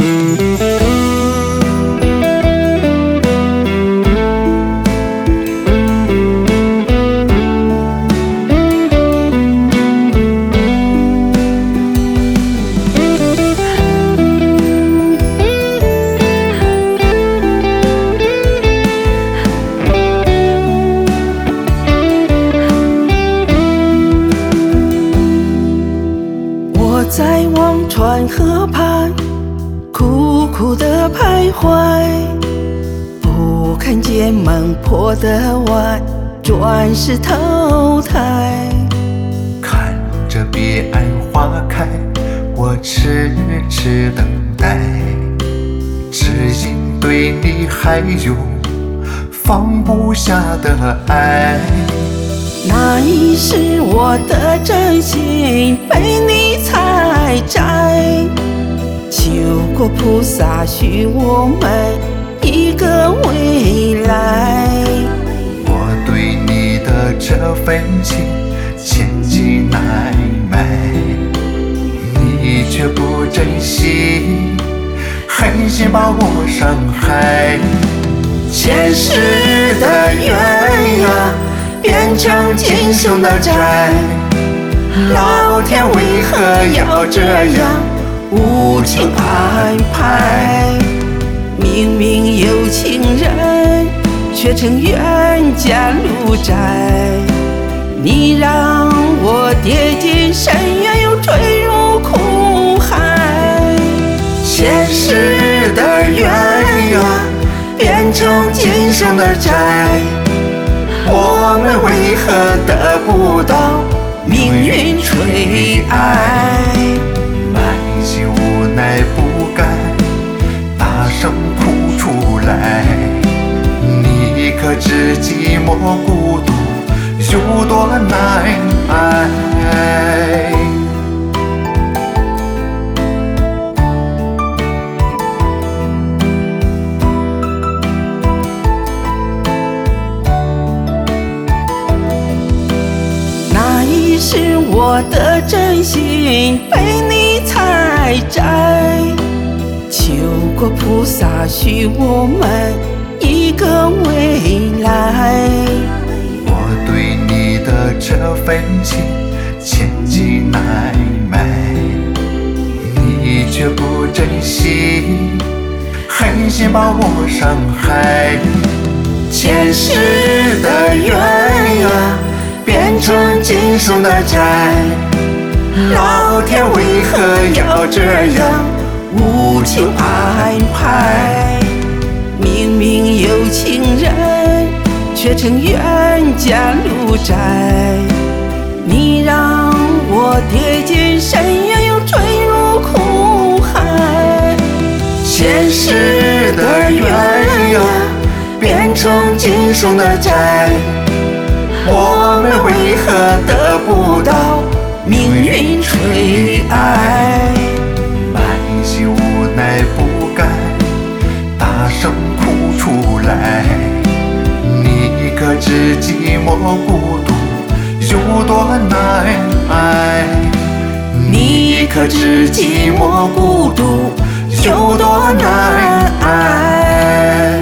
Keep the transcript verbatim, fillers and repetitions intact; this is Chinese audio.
在忘川河畔苦苦的徘徊，不看见门破的碗，转世投胎。 看着彼岸花开，我痴痴等待，只因对你还有放不下的爱。 那一世我的真心被你采摘，求过菩萨许我们一个未来。 我对你的这份情千金难买，你却不珍惜，狠心把我伤害。 前世的缘呀，变成今生的债，老天为何要这样无情安排？明明有情人，却成冤家路窄。你让我跌进深渊，又坠入苦海。前世的缘呀，变成今生的债，我们为何得不到命运垂爱？ 满心无奈不甘，大声哭出来。你可知寂寞孤独有多难挨？ 是我的真心被你采摘，求过菩萨许我们一个未来。 我对你的这份情千金难买，你却不珍惜，狠心把我伤害。 前世的缘呀，变成今生的债，老天为何要这样无情安排？明明有情人，却成冤家路窄。你让我跌进深渊，又坠入苦海。前世的缘呀，变成今生的债，我们为何得不到命运垂爱？ 满心无奈不甘，大声哭出来。你可知寂寞孤独有多难挨？ 你可知寂寞孤独有多难挨？